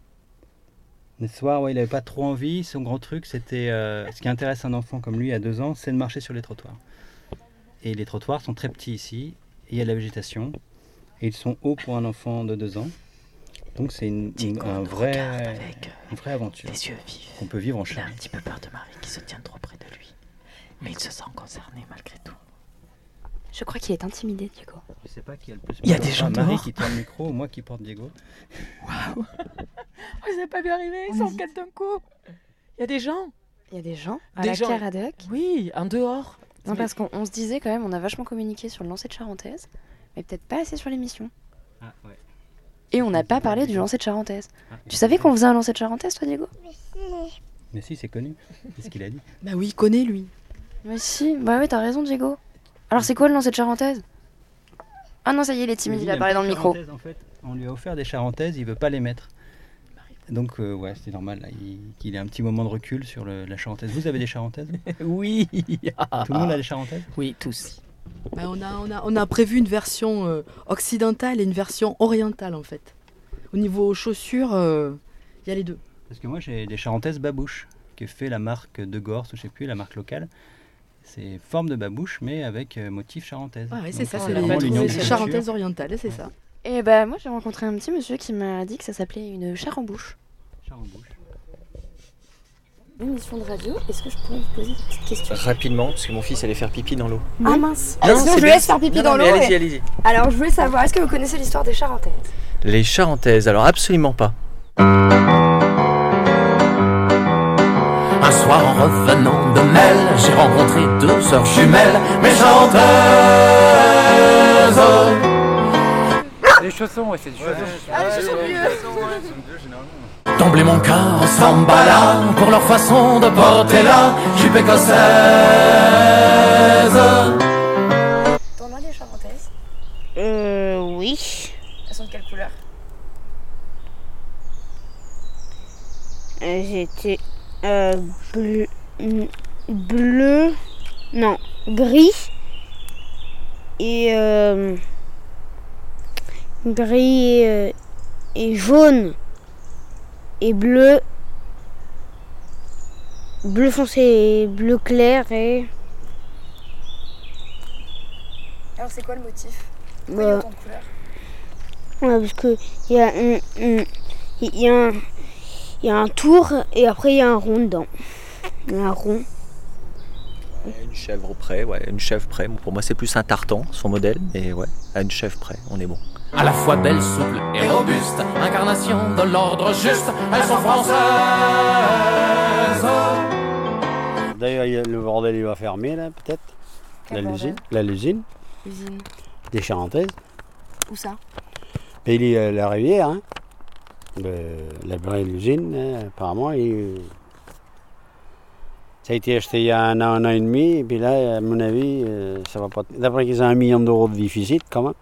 Le soir, il n'avait pas trop envie. Son grand truc, c'était... ce qui intéresse un enfant comme lui à 2 ans, c'est de marcher sur les trottoirs. Et les trottoirs sont très petits ici. Et il y a de la végétation. Et ils sont hauts pour un enfant de 2 ans. Donc c'est une vraie aventure. Les yeux vifs. On peut vivre en Charente. Il a un Charente. petit peu peur de Marie qui se tient trop près de lui. Mais il se sent concerné malgré tout. Je crois qu'il est intimidé, Diego. Je sais pas qui a le plus. Il y a des gens Marie dehors. qui tient le micro ou moi qui porte Diego. Waouh. Oh, ça n'a pas vu arriver, ils sont 4 d'un coup. Il y a des gens. Il y a des gens à Des la gens. Caradoc. Oui, en dehors. Non, parce qu'on se disait quand même, on a vachement communiqué sur le lancer de charentaise, mais peut-être pas assez sur l'émission. Ah ouais. Et on n'a pas parlé du lancer de charentaise. Tu savais qu'on faisait un lancer de charentaise, toi, Diego? Mais si, c'est connu. C'est ce qu'il a dit. Bah oui, il connaît lui. Mais si, bah oui, t'as raison, Diego. Alors c'est quoi le lancer de charentaise? Ah non, ça y est, il est timide, il a parlé dans le micro. En fait, on lui a offert des charentaises, il veut pas les mettre. Donc c'est normal là, qu'il ait un petit moment de recul sur la charentaise. Vous avez des charentaises? Oui. Tout le monde a des charentaises? Oui, tous. Bah, on a prévu une version occidentale et une version orientale en fait. Au niveau chaussures, il y a les deux. Parce que moi j'ai des charentaises babouche que fait la marque de Gorse ou je sais plus, la marque locale. C'est forme de babouche mais avec motif charentaise. Ah oui, c'est ça, Donc, c'est vraiment l'union des les cultures. charentaises orientales, c'est ça. Et bah moi j'ai rencontré un petit monsieur qui m'a dit que ça s'appelait une charembouche. Charembouche. Une émission de radio, est-ce que je pourrais vous poser une petite question? Rapidement, parce que mon fils allait faire pipi dans l'eau. Ah mince. Non, Sinon c'est je le bien. laisse faire pipi Non, dans non, l'eau. mais allez-y, allez-y. Alors je voulais savoir, est-ce que vous connaissez l'histoire des charentaises? Les charentaises, alors absolument pas. Un soir en revenant de Mel, j'ai rencontré 2 sœurs jumelles, mes chanteuses. Les chaussons, ouais, c'est des chaussons. Ah, les chaussons vieux. D'emblée mon cœur s'emballa pour leur façon de porter la jupe écossaise. c'était bleu, non, gris et jaune et bleu foncé et bleu clair et... Alors c'est quoi le motif? Pourquoi il y a autant de couleurs? Parce que il y a un tour et après il y a un rond dedans. Il y a un rond. Une chèvre près, ouais, une chèvre près. Pour moi, c'est plus un tartan, son modèle, mais ouais, à une chèvre près, on est bon. À la fois belle, souple et robuste, incarnation de l'ordre juste, elles sont françaises. D'ailleurs, le bordel il va fermer là, peut-être. L'usine. Usine. Des Charentaises. Où ça? Et la rivière, hein. La vraie usine, hein, apparemment, ça a été acheté il y a un an et demi, et puis là, à mon avis, ça va pas. D'après qu'ils ont 1 million d'euros de déficit, quand même.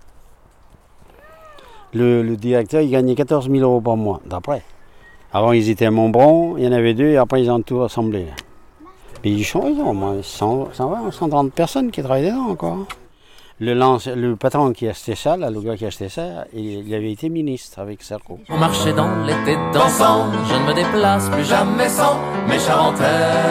Le directeur, il gagnait 14 000 euros par mois, d'après. Avant, ils étaient à Montbron, il y en avait 2, et après, ils ont tout rassemblé. Là. Mais ils ont au moins 130 personnes qui travaillent dedans encore. Le patron qui a acheté ça, là, le gars qui a acheté ça, il avait été ministre avec Sarko. On marchait dans l'été dansant, je ne me déplace plus jamais sans mes Charentaises.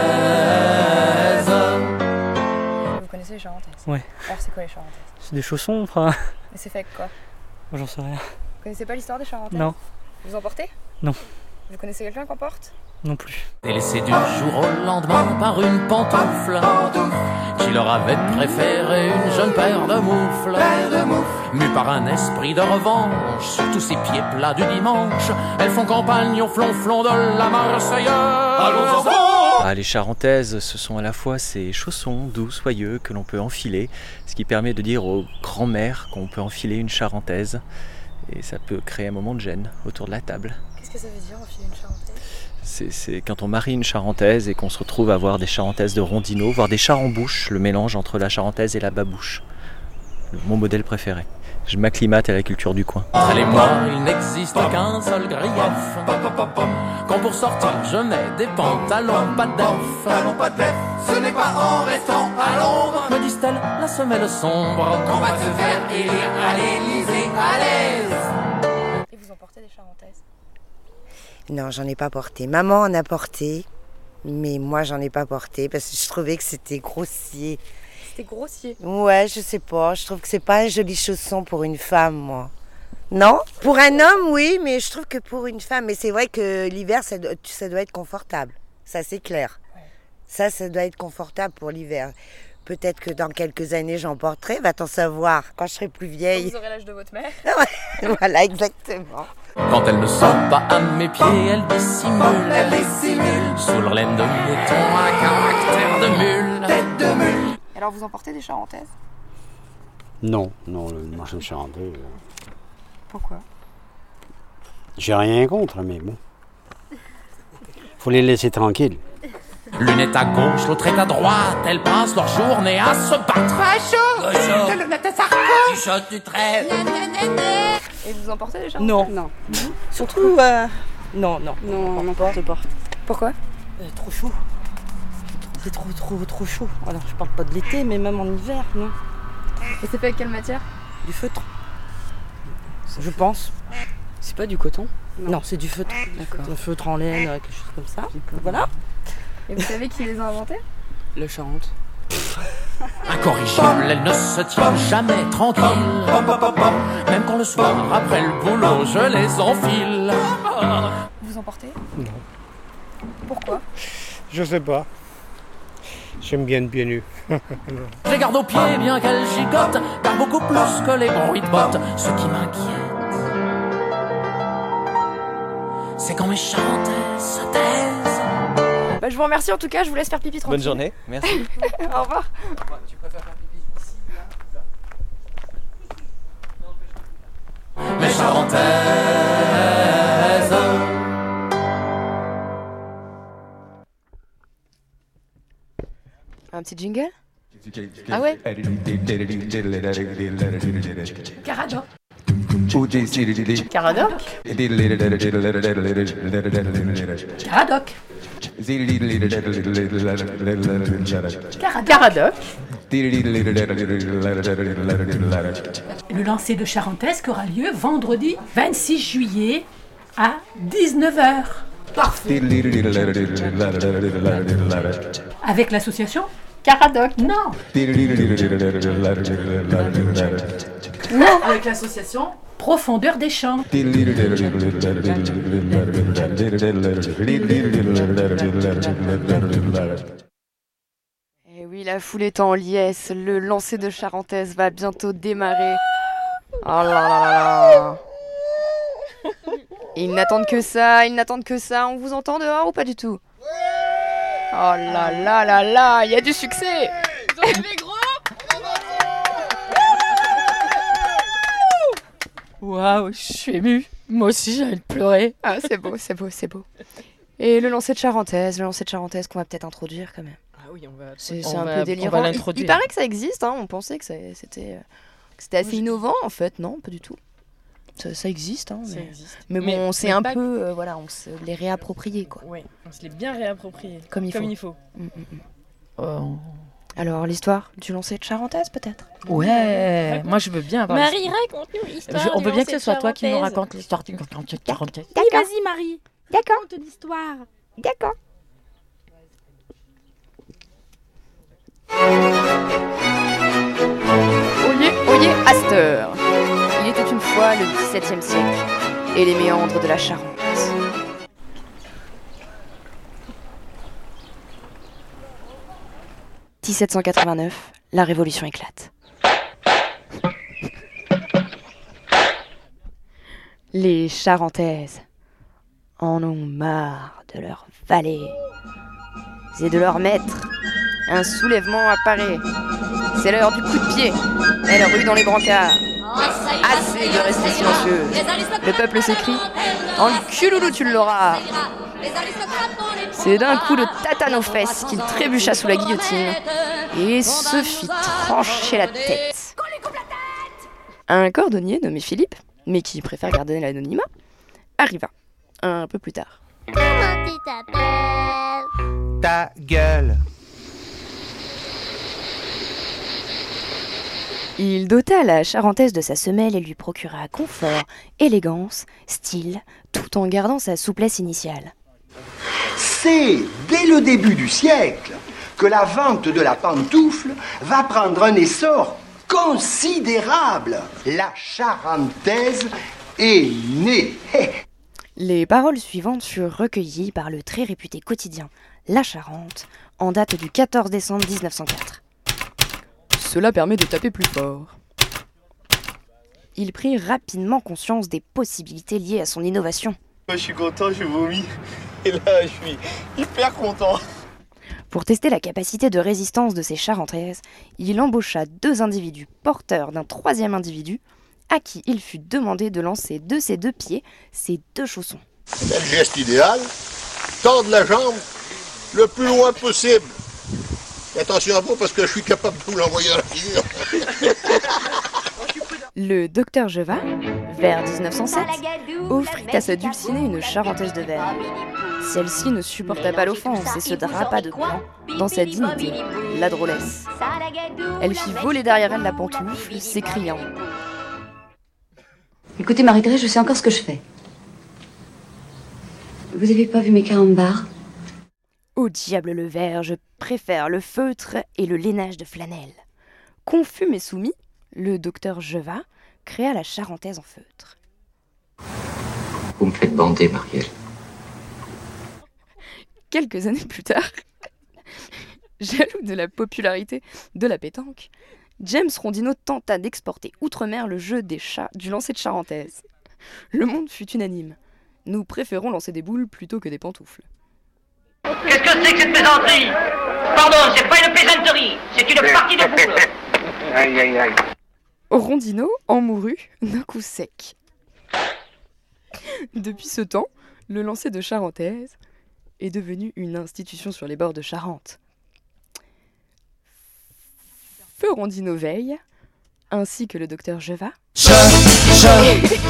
Vous connaissez les Charentaises? Ouais. Alors c'est quoi les Charentaises? C'est des chaussons, enfin. Mais c'est fait avec quoi? Moi j'en sais rien. Vous connaissez pas l'histoire des Charentaises? Non. Vous en portez? Non. Vous connaissez quelqu'un qui en porte? Non plus. Délaissés du jour au lendemain par une pantoufle qui leur avait préféré une jeune paire de moufles. Mues par un esprit de revanche sur tous ces pieds plats du dimanche, elles font campagne au flonflon de la Marseillaise. Allons enfants! Les Charentaises, ce sont à la fois ces chaussons doux, soyeux que l'on peut enfiler, ce qui permet de dire aux grands-mères qu'on peut enfiler une Charentaise, et ça peut créer un moment de gêne autour de la table. Qu'est-ce que ça veut dire enfiler une Charentaise? C'est quand on marie une Charentaise et qu'on se retrouve à avoir des Charentaises de Rondineau, voire des Chars-en-bouche, le mélange entre la Charentaise et la babouche. Mon modèle préféré. Je m'acclimate à la culture du coin. Entre elle et moi, il n'existe qu'un seul grief. Quand pour sortir, je mets des pantalons pas d'œuf. Ce n'est pas en restant à l'ombre, me disent-elles, la semelle sombre, qu'on va te faire élire à l'Élysée à l'aise. Et vous en portez des Charentaises? Non, j'en ai pas porté. Maman en a porté, mais moi j'en ai pas porté parce que je trouvais que c'était grossier. C'était grossier? Ouais, je sais pas. Je trouve que c'est pas un joli chausson pour une femme, moi. Non? Pour un homme, oui, mais je trouve que pour une femme. Mais c'est vrai que l'hiver, ça doit être confortable. Ça, c'est clair. Ouais. Ça doit être confortable pour l'hiver. Peut-être que dans quelques années, j'en porterai. Va-t-on savoir quand je serai plus vieille. Quand vous aurez l'âge de votre mère. Voilà, exactement. Quand elles ne sont pas à mes pieds, elles dissimulent. Sous leur laine de mouton, un caractère de mule. Tête de mule. Alors vous en portez des Charentaises? Non, le marché de Charentaises. Pourquoi? J'ai rien contre, mais bon. Faut les laisser tranquilles. L'une est à gauche, l'autre est à droite. Elles passent leur journée à se battre. Très chaud. De lunettes à Sarko. Tu chotes, tu trêves. Et vous en portez des Charentaises? Non. Surtout, non, on n'en porte pas. Pourquoi? Trop chaud. C'est trop chaud. Alors, je parle pas de l'été, mais même en hiver, non. Et c'est fait avec quelle matière? Du feutre. Je pense. C'est pas du coton? Non, c'est du feutre. D'accord. Un feutre en laine, quelque chose comme ça. Voilà. Et vous savez qui les a inventés? Le Charente. Incorrigible, elle ne se tient jamais tranquille. Même quand le soir, après le boulot, je les enfile. Vous en portez? Non. Pourquoi? Je sais pas. J'aime bien être pieds nus. Je les garde aux pieds bien qu'elles gigotent, car beaucoup plus que les bruits de bottes. Ce qui m'inquiète, c'est quand mes Charentaises se taisent. Bah, je vous remercie en tout cas, je vous laisse faire pipi tranquille. Bonne journée, merci. Au revoir. Tu préfères faire pipi ici, là? Mes Charentaises. Un petit jingle? Ah ouais? Caradoc. Caradoc. Caradoc. Caradoc. Le lancer de charentaise qui aura lieu vendredi 26 juillet à 19h. Parfait. Avec l'association Caradoc. Non. Non. Avec l'association Profondeur des champs. Et oui, la foule est en liesse. Le lancer de charentaise va bientôt démarrer. Oh là là là là. Ils n'attendent que ça, ils n'attendent que ça. On vous entend dehors ou pas du tout? Oh là là là là, il y a du succès. Vous en avez gros? Waouh, je suis émue. Moi aussi, j'ai envie de pleurer. Ah, c'est beau, c'est beau, c'est beau. Et le lancer de charentaise qu'on va peut-être introduire quand même. Ah oui, on va. C'est un peu délirant. Il paraît que ça existe, hein. On pensait que c'était assez innovant en fait, non, pas du tout. Ça existe, hein. Mais bon, on s'est un peu, voilà, on se l'est réapproprié quoi. Oui, on se l'est bien réapproprié. Comme il faut. Alors, l'histoire du lancer de charentaise, peut-être? Ouais, moi je veux bien avoir... Marie, raconte-nous l'histoire. On veut bien que ce soit toi qui nous raconte l'histoire du lancer de charentaise. Oui, vas-y Marie. D'accord. Raconte l'histoire. D'accord. Oyez, Astor. Il était une fois le XVIIe siècle et les méandres de la Charente. « 1789, la Révolution éclate. Les Charentaises en ont marre de leur valet et de leur maître. Un soulèvement apparaît. C'est l'heure du coup de pied. Elle rue dans les brancards. Assez de rester silencieux. Le peuple s'écrie « En le culoulou tu l'auras !» C'est d'un coup de tatane aux fesses qu'il trébucha sous la guillotine et se fit trancher la tête. Un cordonnier nommé Philippe, mais qui préfère garder l'anonymat, arriva un peu plus tard. Comment tu t'appelles? Ta gueule. Il dota la charentaise de sa semelle et lui procura confort, élégance, style, tout en gardant sa souplesse initiale. C'est, dès le début du siècle, que la vente de la pantoufle va prendre un essor considérable. La charentaise est née. Les paroles suivantes furent recueillies par le très réputé quotidien La Charente, en date du 14 décembre 1904. Cela permet de taper plus fort. Il prit rapidement conscience des possibilités liées à son innovation. Je suis content, je vomis. Et là, je suis hyper content. Pour tester la capacité de résistance de ces charentaises, il embaucha 2 individus porteurs d'un 3e individu, à qui il fut demandé de lancer de ses 2 pieds ses 2 chaussons. Le geste idéal, tendre la jambe le plus loin possible. Et attention à vous parce que je suis capable de vous l'envoyer dans la figure. Le docteur Jeva, vers 1907, offrit à sa dulcinée une charentaise de verre. Celle-ci ne supporta pas l'offense et se drapa de blanc dans sa dignité, la drôlesse. Elle fit voler derrière elle la pantoufle, s'écriant « Écoutez Marie-Thérèse, je sais encore ce que je fais. Vous avez pas vu mes carambars ? Au diable le verre, je préfère le feutre et le lainage de flanelle. » Confus mais soumis, le docteur Jeva créa la charentaise en feutre. Vous me faites bander, Marielle. Quelques années plus tard, jaloux de la popularité de la pétanque, James Rondino tenta d'exporter outre-mer le jeu des chats du lancer de charentaise. Le monde fut unanime. Nous préférons lancer des boules plutôt que des pantoufles. Qu'est-ce que c'est que cette plaisanterie? Pardon, c'est pas une plaisanterie, c'est une partie de boule. Aïe, aïe, aïe. Rondino en mourut d'un coup sec. Depuis ce temps, le lancer de charentaise est devenu une institution sur les bords de Charente. Feu Rondino veille, ainsi que le docteur Jeva,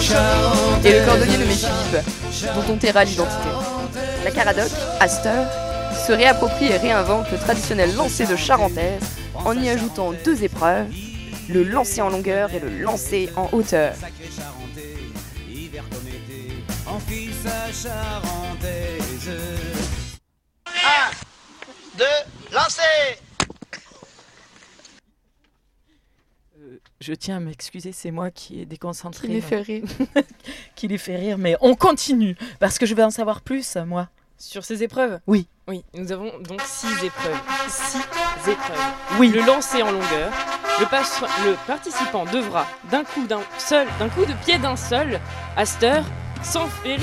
et le cordonnier nommé Philippe, dont on taira l'identité. La Caradoc, Astor se réapproprie et réinvente le traditionnel lancer de charentaise en y ajoutant 2 épreuves, le lancer en longueur et le lancer en hauteur. Enfile sa charentaise. 1, 2, lancez! Je tiens à m'excuser, c'est moi qui ai déconcentré. Qui les fait rire. Qui les fait rire, mais on continue, parce que je veux en savoir plus, moi. Sur ces épreuves? Oui. Oui, nous avons donc 6 épreuves. 6 épreuves. Oui. Le lancer en longueur. Le participant devra d'un coup de pied d'un seul, à cette heure, sans férir,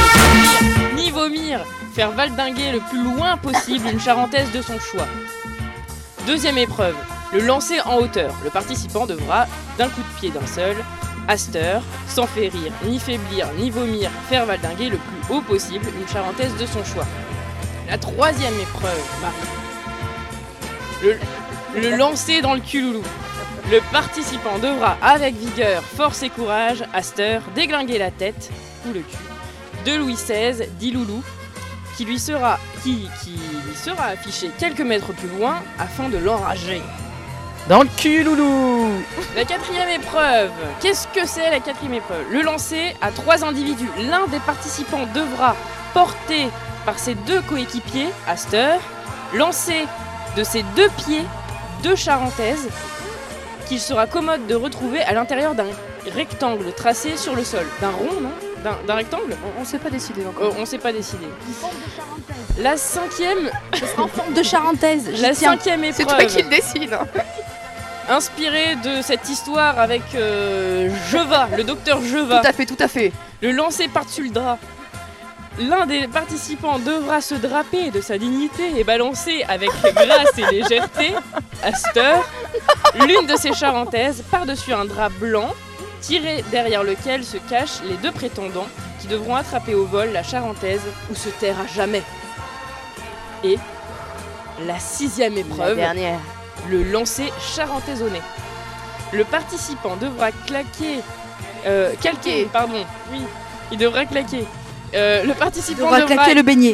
ni vomir, faire valdinguer le plus loin possible une charentaise de son choix. Deuxième épreuve, le lancer en hauteur. Le participant devra, d'un coup de pied d'un seul, à cette heure, sans férir, ni faiblir, ni vomir, faire valdinguer le plus haut possible une charentaise de son choix. La troisième épreuve, Marie. Le lancer dans le culoulou. Le participant devra, avec vigueur, force et courage, à cette heure, déglinguer la tête, ou le cul, de Louis XVI, dit Loulou, qui lui sera affiché quelques mètres plus loin afin de l'enrager. Dans le cul, loulou! La quatrième épreuve. Qu'est-ce que c'est la quatrième épreuve? Le lancer à 3 individus. L'un des participants devra porter par ses 2 coéquipiers, à cette heure, lancer de ses 2 pieds 2 charentaises qu'il sera commode de retrouver à l'intérieur d'un rectangle tracé sur le sol. D'un rond, non? D'un rectangle? On s'est pas décidé encore. On s'est pas décidé. Une forme de charentaise. La cinquième... Ce sera en forme de charentaise. La cinquième épreuve. C'est toi qui le décides. Inspiré de cette histoire avec Jeva, le docteur Jeva. Tout à fait. Le lancer par-dessus le drap. L'un des participants devra se draper de sa dignité et balancer avec grâce et légèreté, à cette heure, l'une de ses charentaises par-dessus un drap blanc, tiré derrière lequel se cachent les 2 prétendants qui devront attraper au vol la charentaise ou se taire à jamais. Et la 6e épreuve, La dernière. le lancer charentaisonné. Le participant devra calquer. Oui, il devra claquer. Le participant devra claquer le beignet.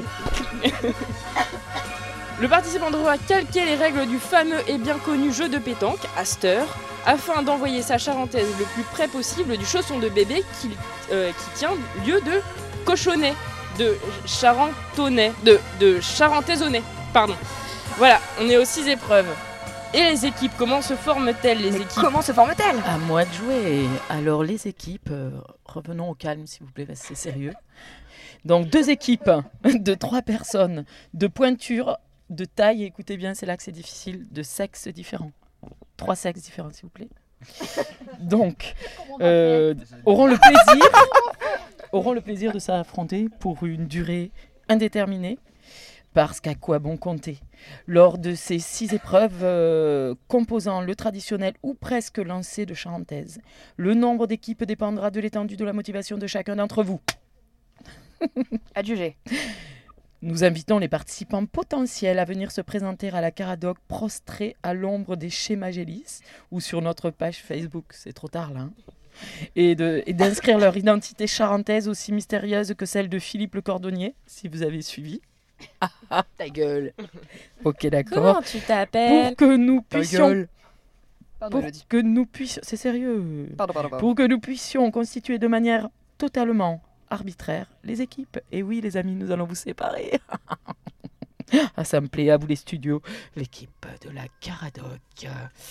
Le participant devra calquer les règles du fameux et bien connu jeu de pétanque, à cette heure, afin d'envoyer sa charentaise le plus près possible du chausson de bébé qui tient lieu de cochonnet, de charentonnet, de charentaisonnet, pardon. Voilà, on est aux 6 épreuves. Et les équipes, comment se forment-elles les équipes? Comment se forment-elles? À moi de jouer. Alors les équipes, revenons au calme s'il vous plaît, parce que c'est sérieux. Donc 2 équipes de 3 personnes, de pointure, de taille, écoutez bien, c'est là que c'est difficile, de sexes différents. 3 sexes différents s'il vous plaît. Donc, auront le plaisir de s'affronter pour une durée indéterminée. Parce qu'à quoi bon compter? Lors de ces 6 épreuves composant le traditionnel ou presque lancer de charentaise, le nombre d'équipes dépendra de l'étendue de la motivation de chacun d'entre vous. Adjugé. Nous invitons les participants potentiels à venir se présenter à la Caradoc prostrés à l'ombre des chez Magélis ou sur notre page Facebook, c'est trop tard là. Et d'inscrire leur identité charentaise aussi mystérieuse que celle de Philippe le Cordonnier, si vous avez suivi. Ta gueule. Ok, d'accord. Comment tu t'appelles? Pour que nous puissions... Pardon, C'est sérieux. Pardon. Pour que nous puissions constituer de manière totalement arbitraire les équipes. Et oui, les amis, nous allons vous séparer. Ah, ça me plaît, à vous les studios. L'équipe de la Caradoc.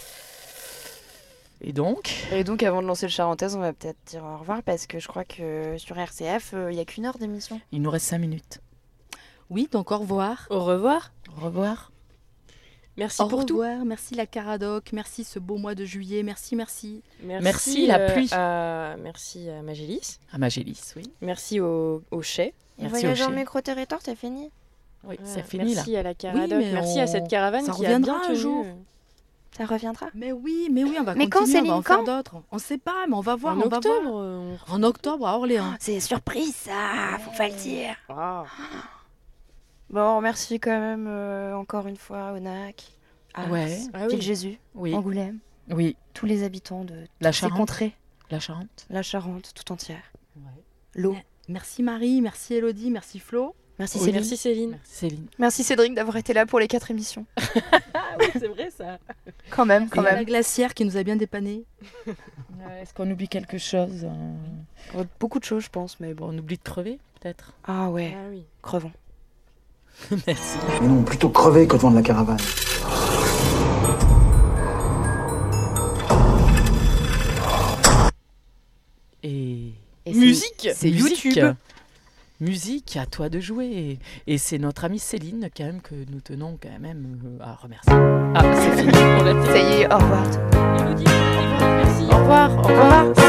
Et donc, avant de lancer le charentaise, on va peut-être dire au revoir parce que je crois que sur RCF, il n'y a qu'1 heure d'émission. il nous reste 5 minutes. Oui, donc au revoir. Au revoir. Au revoir. Merci Au pour tout. revoir, merci la Caradoc, merci ce beau mois de juillet, merci. Merci, la pluie. Merci à Magélis. À Magélis, oui. Merci au Chais. Et Merci voyage au en chai. micro-territoire, c'est fini? Oui, Voilà, c'est fini là. Merci à la Caradoc, Oui, mais merci à cette caravane ça qui a bien reviendra un tenu. jour. Ça reviendra? Mais oui, on va Mais continuer, quand, on Céline, va en faire quand d'autres. On sait pas, mais on va voir, En on va octobre, voir. En octobre à Orléans. C'est surprise ça, faut pas le dire. Ah. Bon, on remercie quand même encore une fois Onac, Ars, Ouais. Ah oui. Ville-Jésus, Oui. Angoulême, Oui. tous les habitants de La toutes ces Charente. contrées, La Charente. la Charente tout entière. L'eau. Merci Marie, merci Elodie, merci Flo. Merci Oui, Céline. merci Céline. Merci Céline. Merci Cédric d'avoir été là pour les 4 émissions. Ah oui, c'est vrai ça. Quand même. La glacière qui nous a bien dépanné. Est-ce qu'on oublie quelque chose Beaucoup de choses, je pense, mais bon. On oublie de crever, peut-être. Ah ouais, Ah oui. crevons. Merci. Mais non, plutôt crever que de vendre la caravane. Et musique, c'est musique. YouTube. Musique, à toi de jouer. Et c'est notre amie Céline, quand même, que nous tenons quand même à remercier. Ah, c'est fini. Ça y est, au revoir. Elodie, merci. Au revoir, au revoir.